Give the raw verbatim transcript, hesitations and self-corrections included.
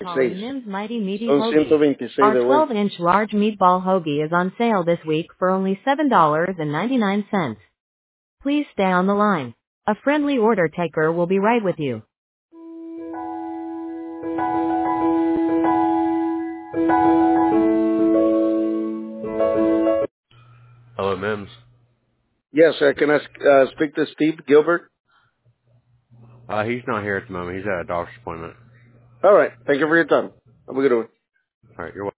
calling veintiséis. Mim's Mighty Meaty Son Hoagie. ciento veintiséis Our de vuelta. twelve inch large meatball hoagie is on sale this week for only seven dollars and ninety-nine cents. Please stay on the line. A friendly order taker will be right with you. Hello, Mims. Yes, uh, can I uh, speak to Steve Gilbert? Uh, he's not here at the moment. He's at a doctor's appointment. All right. Thank you for your time. Have a good one. All right, you're welcome.